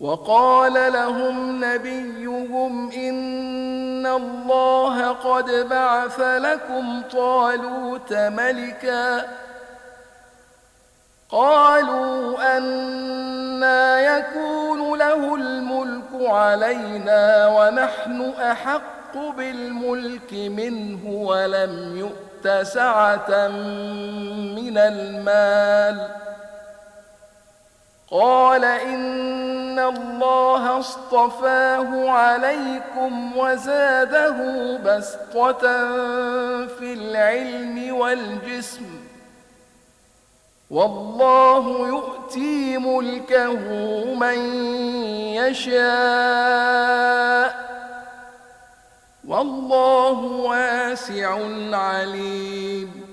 وقال لهم نبيهم إن الله قد بعث لكم طالوت ملكا قالوا أنى يكون له الملك علينا ونحن أحق بالملك منه ولم يؤت سعة من المال قال إن الله اصطفاه عليكم وزاده بسطة في العلم والجسم والله يؤتي ملكه من يشاء والله واسع عليم